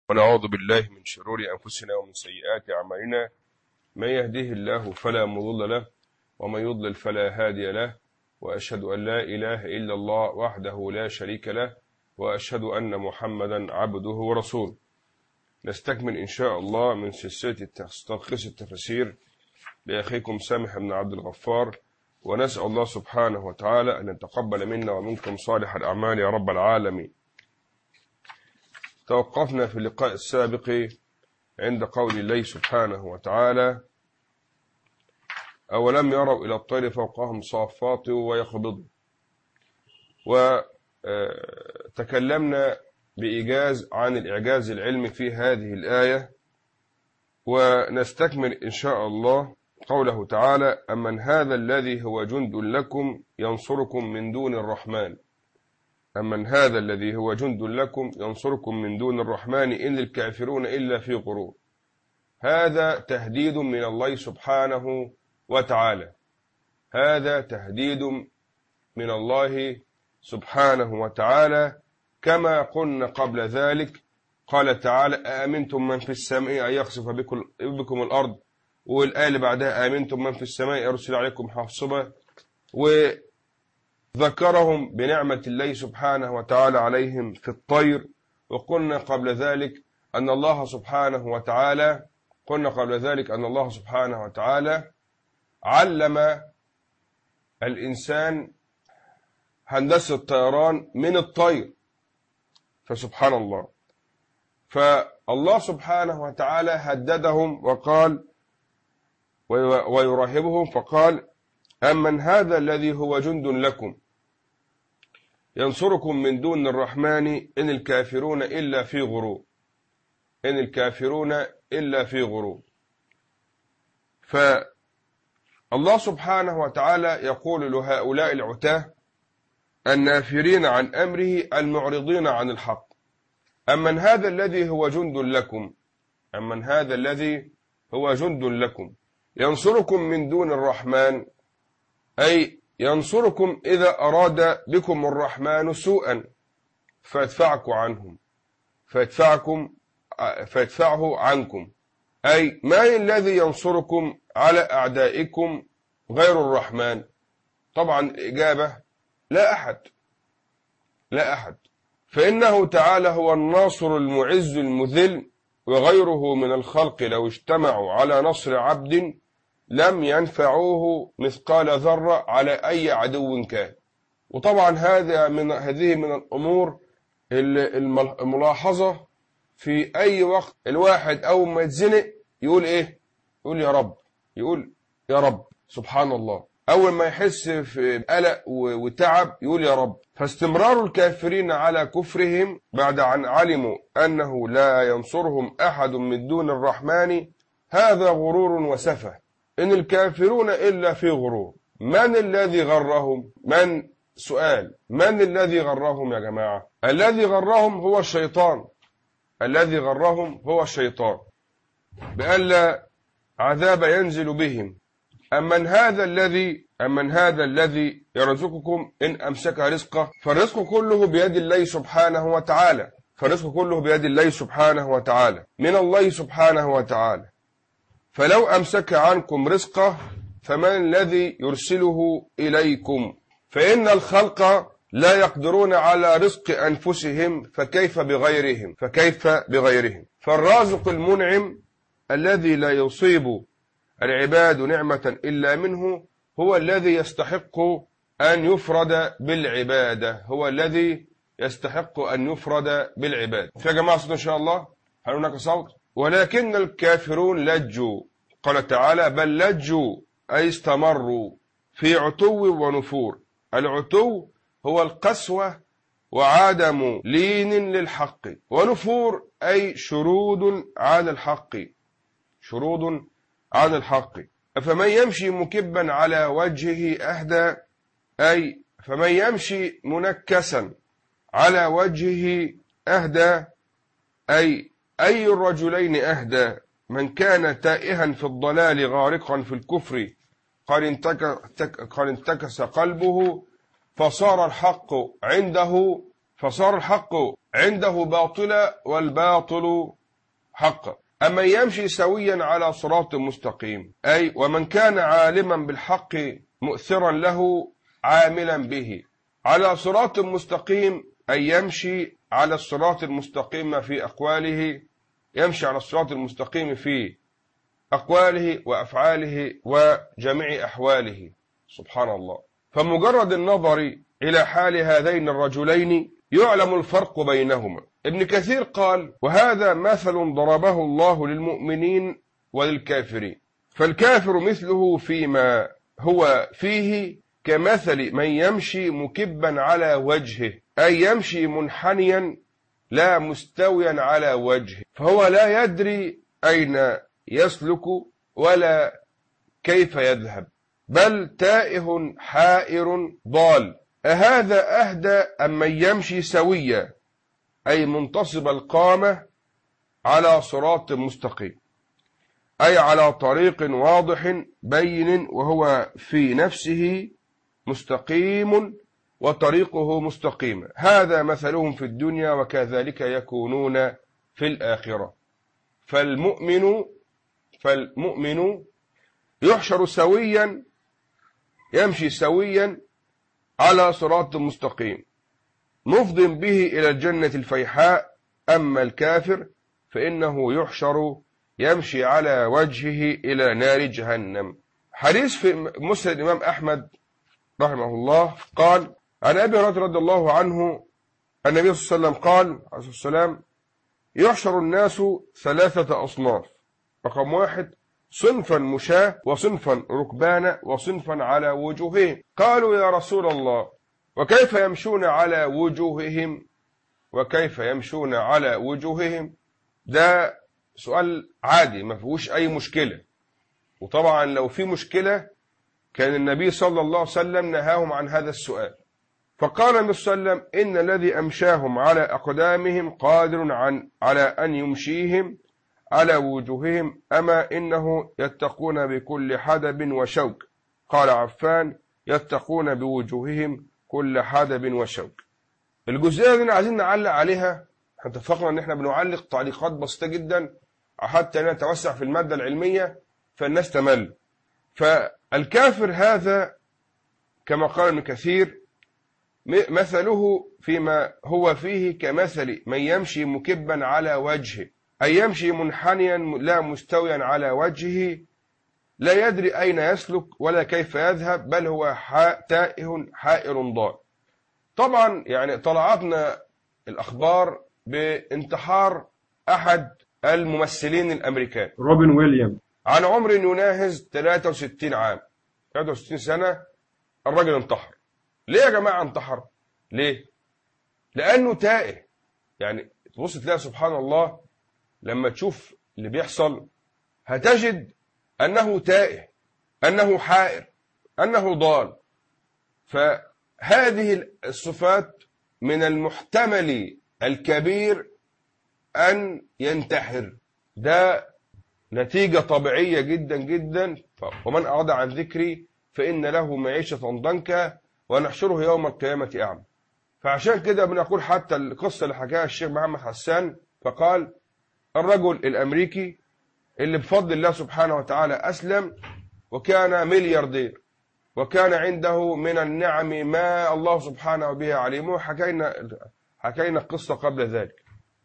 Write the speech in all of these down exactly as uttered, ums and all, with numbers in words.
ونعوذ بالله من شرور أنفسنا ومن سيئات أعمالنا. من يهده الله فلا مضل له ومن يضلل فلا هادي له، وأشهد أن لا إله إلا الله وحده لا شريك له، وأشهد أن محمدا عبده ورسوله. نستكمل إن شاء الله من سلسلة تلخيص التفاسير لأخيكم سامح بن عبد الغفار، ونسأل الله سبحانه وتعالى أن يتقبل منا ومنكم صالح الأعمال يا رب العالمين. توقفنا في اللقاء السابق عند قول الله سبحانه وتعالى: أولم يروا إلى الطير فوقهم صافات ويقبضن. وتكلمنا بإيجاز عن الإعجاز العلمي في هذه الآية، ونستكمل إن شاء الله قوله تعالى: أمن هذا الذي هو جند لكم ينصركم من دون الرحمن. أمن هذا الذي هو جند لكم ينصركم من دون الرحمن إن الكافرون إلا في غرور. هذا تهديد من الله سبحانه وتعالى، هذا تهديد من الله سبحانه وتعالى. كما قلنا قبل ذلك قال تعالى: أأمنتم من في السماء أن يخسف بكم الأرض، والآية اللي بعدها: أأمنتم من في السماء يرسل عليكم حاصبا، وذكرهم بنعمة الله سبحانه وتعالى عليهم في الطير. وقلنا قبل ذلك أن الله سبحانه وتعالى قلنا قبل ذلك أن الله سبحانه وتعالى علم الإنسان هندسة الطيران من الطير، فسبحان الله. فالله سبحانه وتعالى هددهم وقال ويرهبهم فقال: أمن هذا الذي هو جند لكم ينصركم من دون الرحمن إن الكافرون إلا في غرور. إن الكافرون إلا في غرور. فالله سبحانه وتعالى يقول لهؤلاء العتاه النافرين عن أمره المعرضين عن الحق: أمن هذا الذي هو جند لكم أمن هذا الذي هو جند لكم ينصركم من دون الرحمن، أي ينصركم إذا أراد بكم الرحمن سوءا فيدفعكم عنهم فيدفعكم فيدفعه عنكم. أي ما الذي ينصركم على أعدائكم غير الرحمن؟ طبعا الإجابة: لا أحد لا أحد فإنه تعالى هو الناصر المعز المذل، وغيره من الخلق لو اجتمعوا على نصر عبد لم ينفعوه مثقال ذرة على أي عدو كان. وطبعا هذا من هذه من الأمور الملاحظة في أي وقت الواحد أول ما يتزنق يقول إيه؟ يقول يا رب، يقول يا رب. سبحان الله. أول ما يحس في قلق وتعب يقول يا رب. فاستمرار الكافرين على كفرهم بعد أن علموا أنه لا ينصرهم أحد من دون الرحمن هذا غرور وسفه. إن الكافرون إلا في غرور. من الذي غرهم؟ من سؤال من الذي غرهم يا جماعة؟ الذي غرهم هو الشيطان. الذي غرهم هو الشيطان بألا عذاب ينزل بهم. أمن هذا الذي أمن هذا الذي يرزقكم إن أمسك رزقه، فالرزق كله بيد الله سبحانه وتعالى فالرزق كله بيد الله سبحانه وتعالى من الله سبحانه وتعالى. فلو أمسك عنكم رزقه فمن الذي يرسله إليكم؟ فإن الخلق لا يقدرون على رزق أنفسهم، فكيف بغيرهم فكيف بغيرهم فالرازق المنعم الذي لا يصيب العباد نعمة إلا منه هو الذي يستحق أن يفرد بالعبادة هو الذي يستحق أن يفرد بالعبادة. في جماعة صوت إن شاء الله؟ هل هناك صوت؟ ولكن الكافرون لجوا. قال تعالى: بل لجوا أي استمروا في عتو ونفور. العتو هو القسوة وعدم لين للحق، ونفور أي شرود عن الحق شرود عن الحق. فمن يمشي مكبا على وجهه أهدى، أي فمن يمشي منكسا على وجهه أهدى، أي أي الرجلين أهدى؟ من كان تائها في الضلال غارقا في الكفر قد انتكس قلبه فصار الحق عنده فصار الحق عنده باطلا والباطل حقا. أما يمشي سويا على صراط مستقيم، أي ومن كان عالما بالحق مؤثرا له عاملا به على صراط مستقيم، أي يمشي على الصراط المستقيم في أقواله، يمشي على الصراط المستقيم في أقواله وأفعاله وجميع أحواله. سبحان الله. فمجرد النظر إلى حال هذين الرجلين يعلم الفرق بينهما. ابن كثير قال: وهذا مثل ضربه الله للمؤمنين وللكافرين، فالكافر مثله فيما هو فيه كمثل من يمشي مكبا على وجهه، أي يمشي منحنيا لا مستويا على وجهه، فهو لا يدري أين يسلك ولا كيف يذهب، بل تائه حائر ضال. أهذا أهدى أم من يمشي سويا، أي منتصب القامة على صراط مستقيم، أي على طريق واضح بين وهو في نفسه مستقيم وطريقه مستقيم. هذا مثلهم في الدنيا وكذلك يكونون في الآخرة. فالمؤمن فالمؤمن يحشر سويا، يمشي سويا على صراط مستقيم مفض به إلى الجنة الفيحاء. أما الكافر فإنه يحشر يمشي على وجهه إلى نار جهنم. حديث في مسند الإمام أحمد رحمه الله قال: عن أبي هريرة رضي الله عنه النبي صلى الله عليه وسلم قال عليه الصلاة والسلام: يحشر الناس ثلاثة أصناف. رقم واحد: صنفا مشاة، وصنفا ركبان، وصنفا على وجوههم. قالوا: يا رسول الله، وكيف يمشون على وجوههم؟ وكيف يمشون على وجوههم؟ ده سؤال عادي ما فيهوش أي مشكلة، وطبعا لو في مشكلة كان النبي صلى الله عليه وسلم نهاهم عن هذا السؤال. فقال النبي صلى الله عليه وسلم: إن الذي أمشاهم على أقدامهم قادر عن على أن يمشيهم على وجوههم، أما إنه يتقون بكل حدب وشوك. قال عفان: يتقون بوجوههم كل حدب وشوك. الجزئية دي عايزين نعلق عليها. احنا اتفقنا ان احنا بنعلق تعليقات بسيطة جدا حتى نتوسع في المادة العلمية فالناس تمل. فالكافر هذا كما قال ابن كثير مثله فيما هو فيه كمثل من يمشي مكبا على وجهه، أي يمشي منحنيا لا مستويا على وجهه، لا يدري أين يسلك ولا كيف يذهب، بل هو تائه حائر ضال. طبعا يعني طلعتنا الأخبار بانتحار أحد الممثلين الأمريكان، روبن ويليامز، عن عمر يناهز ثلاثة وستين عام، ثلاثة وستين سنة. الرجل انتحر. ليه يا جماعة انتحر؟ ليه؟ لأنه تائه. يعني تبص تلاقي سبحان الله لما تشوف اللي بيحصل هتجد أنه تائه، أنه حائر، أنه ضال. فهذه الصفات من المحتمل الكبير أن ينتحر. ده نتيجة طبيعية جدا جدا. ومن أعرض عن ذكري فإن له معيشة ضنكا ونحشره يوم القيامة أعمى. فعشان كده بنقول حتى القصة اللي حكاها الشيخ محمد حسان، فقال الرجل الأمريكي اللي بفضل الله سبحانه وتعالى أسلم وكان ملياردير وكان عنده من النعم ما الله سبحانه به عليم، حكينا حكينا القصة قبل ذلك.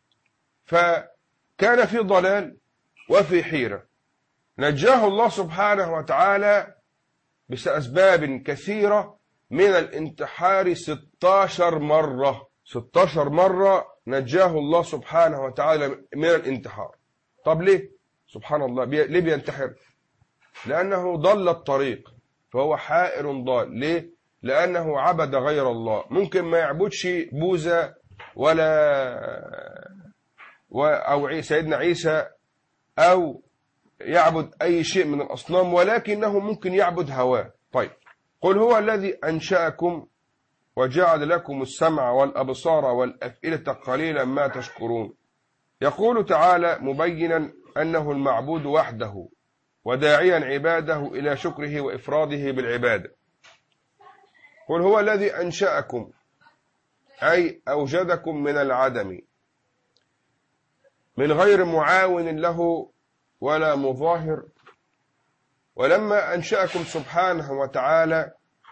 فكان في ضلال وفي حيرة، نجاه الله سبحانه وتعالى بأسباب كثيرة من الانتحار ستاشر مرة. ستاشر مرة نجاه الله سبحانه وتعالى من الانتحار. طب ليه؟ سبحان الله، ليه بينتحر؟ لأنه ضل الطريق، فهو حائر ضال. ليه؟ لأنه عبد غير الله. ممكن ما يعبدش بوذا ولا أو سيدنا عيسى أو يعبد أي شيء من الأصنام، ولكنه ممكن يعبد هواه. طيب، قل هو الذي أنشأكم وجعل لكم السمع والأبصار والأفئدة قليلا ما تشكرون. يقول تعالى مبينا أنه المعبود وحده وداعيا عباده إلى شكره وإفراده بالعبادة. قل هو الذي أنشأكم، أي أوجدكم من العدم، من غير معاون له ولا مظاهر. ولما أنشأكم سبحانه وتعالى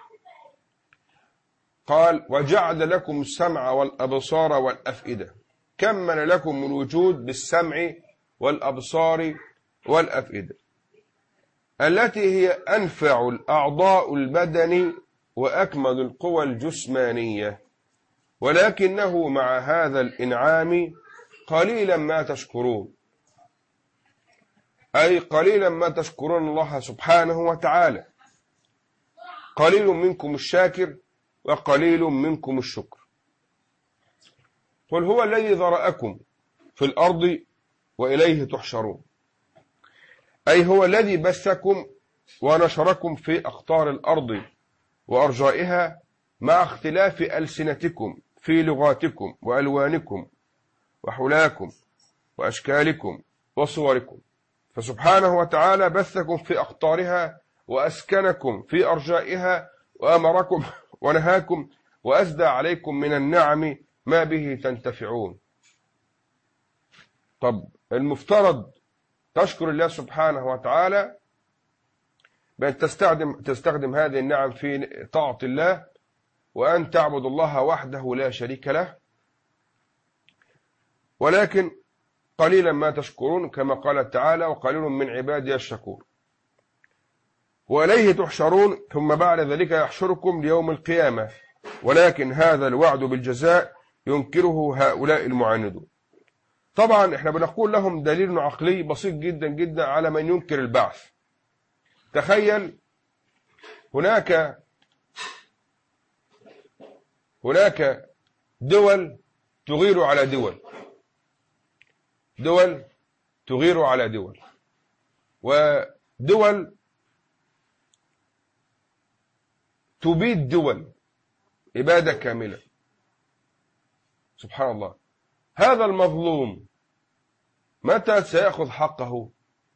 قال وجعل لكم السمع والأبصار والأفئدة، كمل لكم الوجود بالسمع والأبصار والأفئدة التي هي أنفع الأعضاء البدن وأكمل القوى الجسمانية، ولكنه مع هذا الإنعام قليلا ما تشكرون، أي قليلا ما تشكرون الله سبحانه وتعالى. قليل منكم الشاكر وقليل منكم الشكر. قل هو الذي ذرأكم في الأرض وإليه تحشرون، أي هو الذي بثكم ونشركم في أقطار الأرض وأرجائها مع اختلاف ألسنتكم في لغاتكم وألوانكم وحلاكم وأشكالكم وصوركم. فسبحانه وتعالى بثكم في أقطارها وأسكنكم في أرجائها وأمركم ونهاكم وأسدى عليكم من النعم ما به تنتفعون. طب المفترض تشكر الله سبحانه وتعالى بأن تستخدم, تستخدم هذه النعم في طاعة الله، وأن تعبد الله وحده لا شريك له، ولكن قليلا ما تشكرون كما قال تعالى وقليل من عبادي الشكور. وإليه تحشرون، ثم بعد ذلك يحشركم ليوم القيامة، ولكن هذا الوعد بالجزاء ينكره هؤلاء المعاندون. طبعا احنا بنقول لهم دليل عقلي بسيط جدا جدا على من ينكر البعث. تخيل هناك هناك دول تغير على دول، دول تغير على دول، ودول تبيد دول إبادة كاملة. سبحان الله. هذا المظلوم متى سيأخذ حقه؟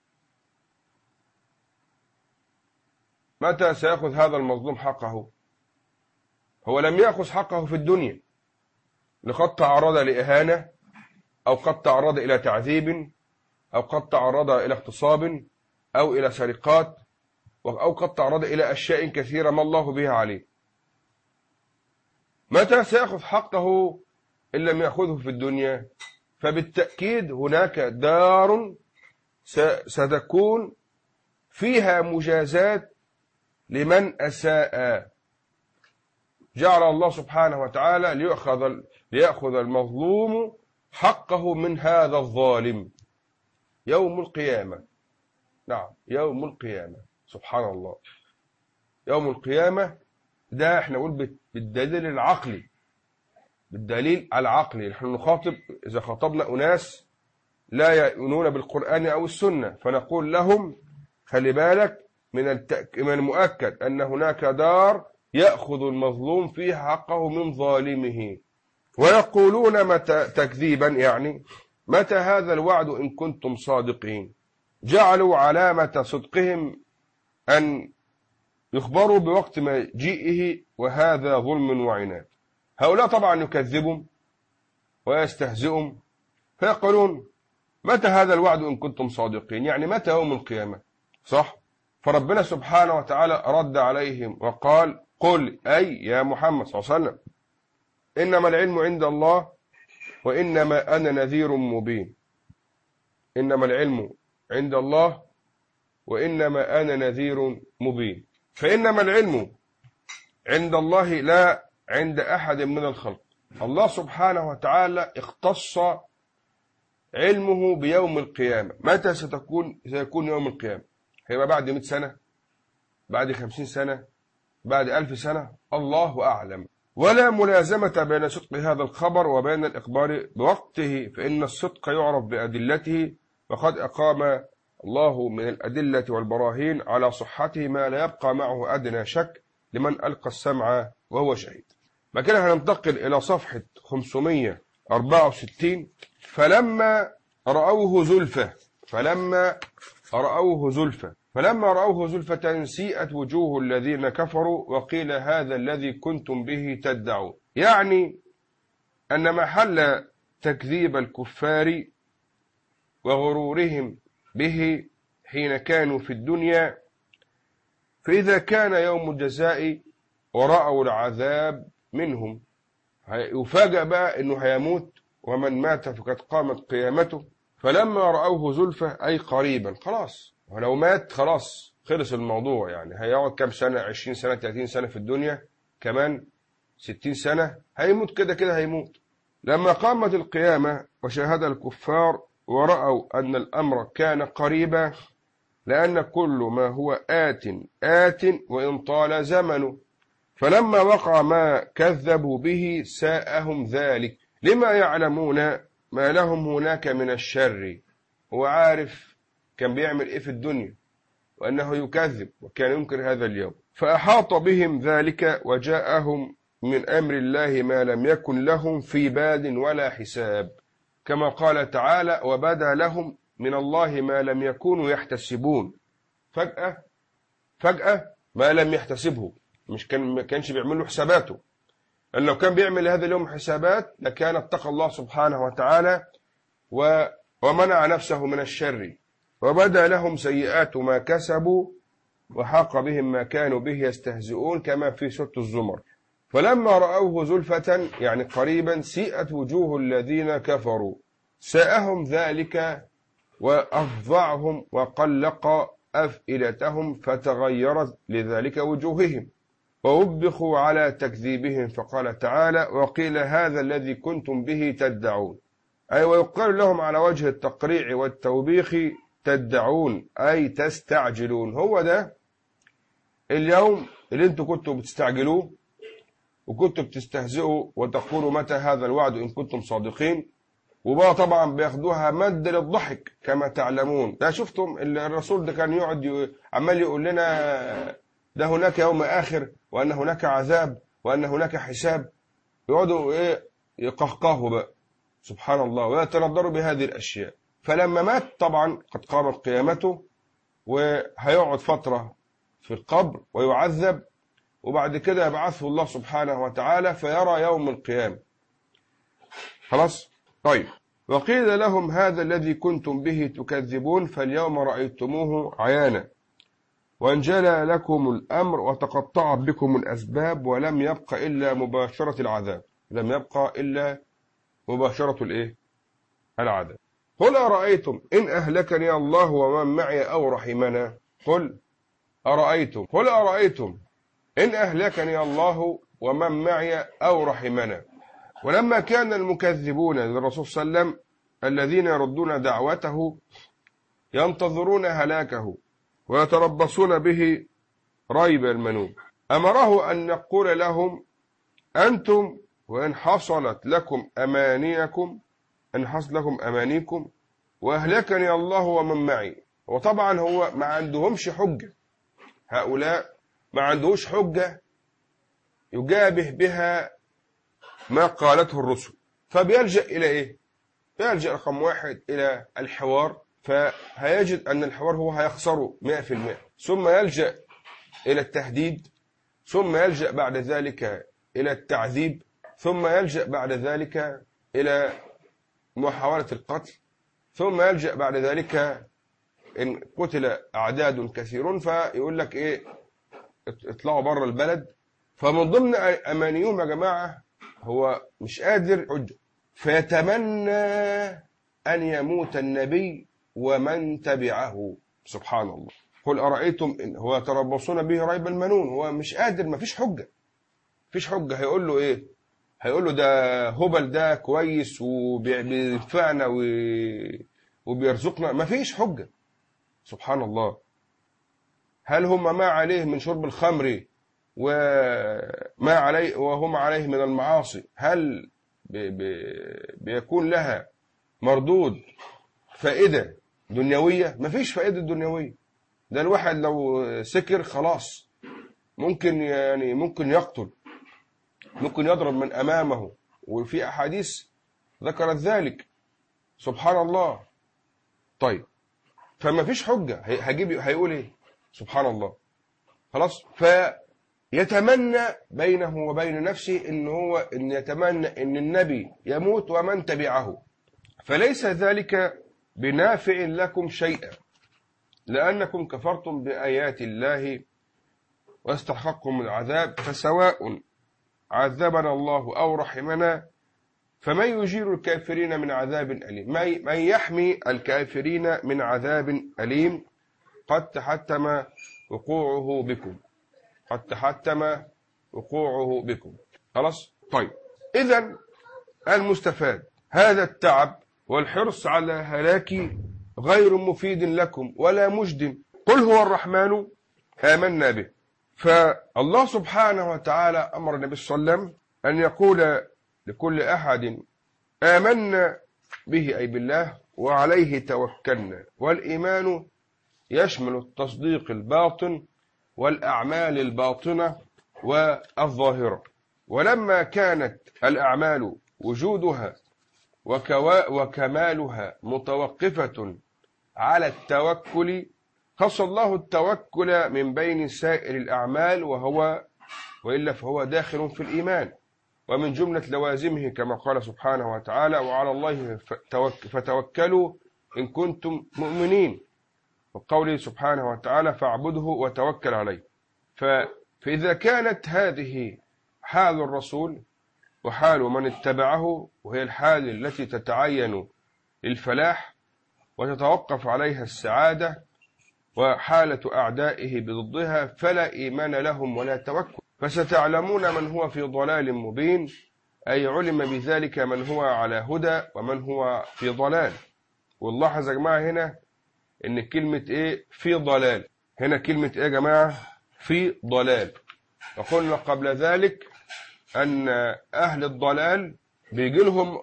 متى سيأخذ هذا المظلوم حقه؟ هو لم يأخذ حقه في الدنيا، لقد تعرض لإهانة، أو قد تعرض إلى تعذيب، أو قد تعرض إلى اغتصاب، أو إلى سرقات، أو قد تعرض إلى أشياء كثيرة ما الله بها عليه. متى سيأخذ حقه إن لم يأخذه في الدنيا؟ فبالتأكيد هناك دار ستكون فيها مجازات لمن أساء. جعل الله سبحانه وتعالى ليأخذ, ليأخذ المظلوم حقه من هذا الظالم يوم القيامة. نعم، يوم القيامة. سبحان الله. يوم القيامة ده احنا نقول بالدليل العقلي، بالدليل العقلي. نحن نخاطب، إذا خاطبنا أناس لا يؤمنون بالقرآن أو السنة فنقول لهم خلي بالك من, التأك... من المؤكد أن هناك دار يأخذ المظلوم فيها حقه من ظالمه. ويقولون متى تكذيبا، يعني متى هذا الوعد إن كنتم صادقين. جعلوا علامة صدقهم أن يخبروا بوقت مجيئه، وهذا ظلم وعناد. هؤلاء طبعا يكذبون ويستهزئون فيقولون متى هذا الوعد إن كنتم صادقين، يعني متى يوم القيامة؟ صح؟ فربنا سبحانه وتعالى رد عليهم وقال قل، أي يا محمد صلى الله عليه وسلم، إنما العلم عند الله وإنما أنا نذير مبين. إنما العلم عند الله وإنما أنا نذير مبين. فإنما العلم عند الله لا عند أحد من الخلق. الله سبحانه وتعالى اختص علمه بيوم القيامة. متى ستكون سيكون يوم القيامة؟ هيبقى بعد مئة سنة، بعد خمسين سنة، بعد ألف سنة، الله أعلم. ولا ملازمة بين صدق هذا الخبر وبين الإخبار بوقته، فإن الصدق يعرف بأدلته، وقد أقام الله من الأدلة والبراهين على صحته ما لا يبقى معه أدنى شك لمن ألقى السمع وهو شهيد. كده هننتقل إلى صفحة خمسمائة وأربعة وستين. فلما رأوه زلفة فلما رأوه زلفة فلما رأوه زلفة سيئت وجوه الذين كفروا وقيل هذا الذي كنتم به وغرورهم به حين كانوا في الدنيا، فإذا كان يوم الجزاء ورأوا العذاب منهم، يفاجأ بقى إنه هيموت، ومن مات فقد قامت قيامته، فلما رأوه زلفة أي قريبا، خلاص ولو مات خلاص خلص الموضوع، يعني هيقعد كام سنة، عشرين سنة ثلاثين سنة في الدنيا، كمان ستين سنة هيموت، كده كده هيموت. لما قامت القيامة وشاهد الكفار ورأوا أن الأمر كان قريبا، لأن كل ما هو آت آت وإن طال زمنه، فلما وقع ما كذبوا به ساءهم ذلك، لما يعلمون ما لهم هناك من الشر. هو عارف كان بيعمل إيه في الدنيا، وأنه يكذب وكان ينكر هذا اليوم، فأحاط بهم ذلك وجاءهم من أمر الله ما لم يكن لهم في بال ولا حساب، كما قال تعالى: وبدا لهم من الله ما لم يكونوا يحتسبون. فجأة فجأة ما لم يحتسبه، مش كان ما كانش بيعمل له حساباته، لأن لو كان بيعمل هذا اليوم حسابات لكان اتقى الله سبحانه وتعالى ومنع نفسه من الشر. وبدا لهم سيئات ما كسبوا وحاق بهم ما كانوا به يستهزئون، كما في سورة الزمر. فلما رأوه زلفة يعني قريبا سيئت وجوه الذين كفروا، ساءهم ذلك وأفظعهم وقلق أفئدتهم، فتغيرت لذلك وجوههم ووبخوا على تكذيبهم، فقال تعالى: وقيل هذا الذي كنتم به تدعون، أي ويقال لهم على وجه التقريع والتوبيخ: تدعون أي تستعجلون، هو ده اليوم اللي انتم كنتوا بتستعجلوه وكنتوا بتستهزئوا وتقولوا متى هذا الوعد إن كنتم صادقين، وبقى طبعا بياخدوها مد للضحك كما تعلمون. ده شفتم الرسول ده كان يقعد عمال يقول لنا ده هناك يوم آخر، وأن هناك عذاب، وأن هناك حساب، يقعدوا إيه يقهقهوا بقى سبحان الله ويتندروا بهذه الأشياء. فلما مات طبعا قد قامت قيامته، وهيقعد فترة في القبر ويعذب، وبعد كده يبعثه الله سبحانه وتعالى فيرى يوم القيامة. خلاص. طيب، وقيل لهم هذا الذي كنتم به تكذبون فاليوم رأيتموه عيانا، وانجلى لكم الأمر وتقطعت بكم الأسباب، ولم يبق إلا مباشرة العذاب، لم يبقى إلا مباشرة الإيه؟ العذاب. قل أرأيتم إن أهلكني الله ومن معي أو رحمنا، قل أرأيتم قل أرأيتم إن أهلكني الله ومن معي أو رحمنا. ولما كان المكذبون للرسول صلى الله عليه وسلم الذين يردون دعوته ينتظرون هلاكه ويتربصون به ريب المنون، أمره أن يقول لهم: أنتم وإن حصلت لكم أمانيكم إن حصلت لكم أمانيكم وأهلكني الله ومن معي. وطبعا هو ما عندهمش حجة، هؤلاء ما عندهوش حجة يجابه بها ما قالته الرسل، فبيلجأ إلى إيه؟ يلجأ رقم واحد إلى الحوار، فهيجد أن الحوار هو هيخسره مئة في المئة، ثم يلجأ إلى التهديد، ثم يلجأ بعد ذلك إلى التعذيب، ثم يلجأ بعد ذلك إلى محاولة القتل، ثم يلجأ بعد ذلك إن قتل أعداد كثيرون فيقول لك إيه؟ اطلعوا بره البلد. فمن ضمن أمانيهم يا جماعة هو مش قادر حجة، فيتمنى أن يموت النبي ومن تبعه. سبحان الله. قل أرأيتم إن هو يتربصون به ريب المنون، هو مش قادر، ما فيش حجة، فيش حجة. هيقول له إيه؟ هيقول له ده هبل، ده كويس وبينفعنا وبيرزقنا، ما فيش حجة. سبحان الله. هل هم ما عليه من شرب الخمر وما عليه وهم عليه من المعاصي هل بي بي بيكون لها مردود فائدة دنيوية؟ ما فيش فائدة دنيوية. ده الواحد لو سكر خلاص ممكن يعني ممكن يقتل، ممكن يضرب من أمامه، وفي أحاديث ذكرت ذلك. سبحان الله. طيب، فما فيش حجة، هجيب هيقول ايه؟ سبحان الله. خلاص. فيتمنى بينه وبين نفسه ان هو ان يتمنى ان النبي يموت ومن تبعه، فليس ذلك بنافع لكم شيئا لأنكم كفرتم بآيات الله واستحققتم العذاب، فسواء عذبنا الله أو رحمنا فمن يجير الكافرين من عذاب أليم. من يحمي الكافرين من عذاب أليم قد تحتم وقوعه بكم قد تحتم وقوعه بكم. خلاص؟ طيب، إذن المستفاد هذا التعب والحرص على هلاكي غير مفيد لكم ولا مجد. قل هو الرحمن آمنا به. فالله سبحانه وتعالى أمر النبي صلى الله عليه وسلم أن يقول لكل أحد آمنا به أي بالله وعليه توكلنا. والإيمان يشمل التصديق الباطن والأعمال الباطنة والظاهرة. ولما كانت الأعمال وجودها وكمالها متوقفة على التوكل خص الله التوكل من بين سائر الأعمال، وهو وإلا فهو داخل في الإيمان ومن جملة لوازمه كما قال سبحانه وتعالى وعلى الله فتوكلوا إن كنتم مؤمنين، وقوله سبحانه وتعالى فاعبده وتوكل عليه. فإذا كانت هذه حال الرسول وحال من اتبعه، وهي الحال التي تتعين للفلاح وتتوقف عليها السعادة، وحالة أعدائه بضدها، فلا إيمان لهم ولا توكل. فستعلمون من هو في ضلال مبين، أي علم بذلك من هو على هدى ومن هو في ضلال. ونلاحظ يا جماعة هنا إن كلمة إيه في ضلال، هنا كلمة إيه يا جماعة في ضلال. وقلنا قبل ذلك أن أهل الضلال بيجي لهم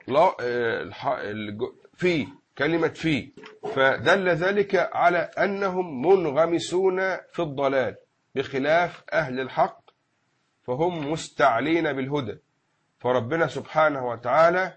في كلمة في، فدل ذلك على أنهم منغمسون في الضلال، بخلاف أهل الحق فهم مستعلين بالهدى. فربنا سبحانه وتعالى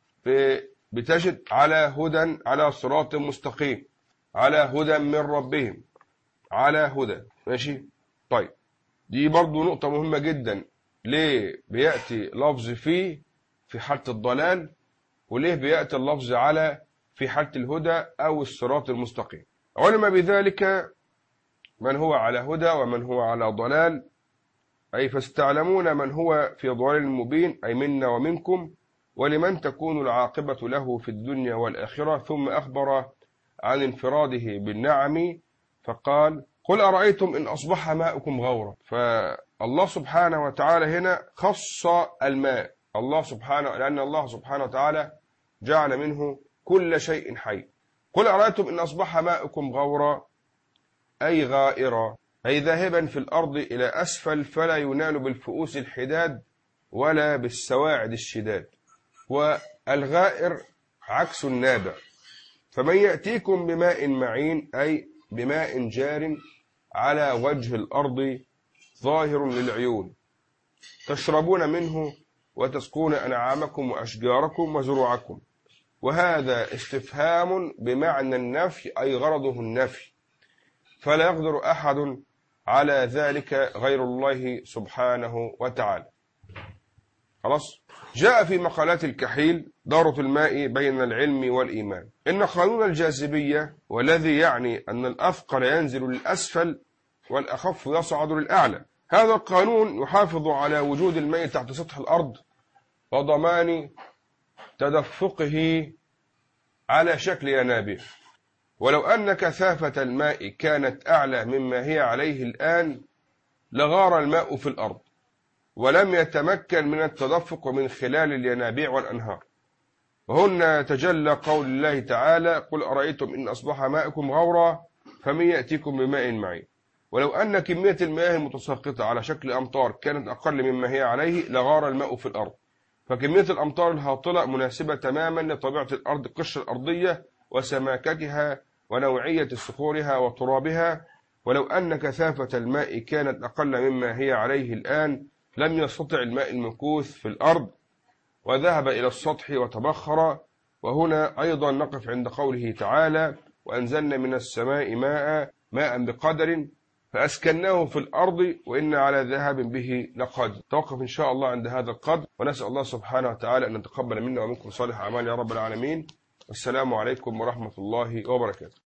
بتجد على هدى، على صراط مستقيم، على هدى من ربهم، على هدى. ماشي؟ طيب، دي برضو نقطة مهمة جدا. ليه بيأتي لفظ في في حالة الضلال، وليه بيأتي اللفظ على في حالة الهدى أو الصراط المستقيم؟ علم بذلك من هو على هدى ومن هو على ضلال، أي فاستعلمون من هو في ضلال مبين، أي منا ومنكم، ولمن تكون العاقبة له في الدنيا والآخرة. ثم أخبر عن انفراده بالنعم فقال قل أرأيتم إن أصبح ماؤكم غورا. فالله سبحانه وتعالى هنا خص الماء، الله سبحانه لأن الله سبحانه وتعالى جعل منه كل شيء حي. قل أرأيتم إن أصبح ماؤكم غورا أي غائرا، أي ذاهبا في الأرض إلى أسفل، فلا ينال بالفؤوس الحداد ولا بالسواعد الشداد. والغائر عكس النابع. فمن يأتيكم بماء معين أي بماء جار على وجه الأرض ظاهر للعيون تشربون منه وتسقون أنعامكم وأشجاركم وزروعكم. وهذا استفهام بمعنى النفي، أي غرضه النفي، فلا يقدر أحد على ذلك غير الله سبحانه وتعالى. خلاص؟ جاء في مقالات الكحيل دورة الماء بين العلم والإيمان إن قانون الجاذبية، والذي يعني أن الأثقل ينزل للأسفل والأخف يصعد للأعلى، هذا القانون يحافظ على وجود الماء تحت سطح الأرض وضمان تدفقه على شكل ينابيع. ولو أن كثافة الماء كانت أعلى مما هي عليه الآن لغار الماء في الأرض ولم يتمكن من التدفق من خلال الينابيع والأنهار. وهنا تجلى قول الله تعالى قل أرأيتم إن أصبح ماؤكم غورا فمن يأتيكم بماء معين. ولو أن كمية المياه المتساقطة على شكل أمطار كانت أقل مما هي عليه لغار الماء في الأرض. فكمية الأمطار الهاطلة مناسبة تماما لطبيعة الأرض، القشرة الأرضية وسماكتها ونوعية صخورها وترابها. ولو أن كثافة الماء كانت أقل مما هي عليه الآن لم يستطع الماء المكوث في الأرض وذهب إلى السطح وتبخر. وهنا أيضا نقف عند قوله تعالى وأنزلنا من السماء ماء ماء بقدر فأسكناه في الأرض وإن على ذهاب به لقادر. توقف إن شاء الله عند هذا القدر، ونسأل الله سبحانه وتعالى أن يتقبل منا ومنكم صالح أعمال يا رب العالمين. والسلام عليكم ورحمة الله وبركاته.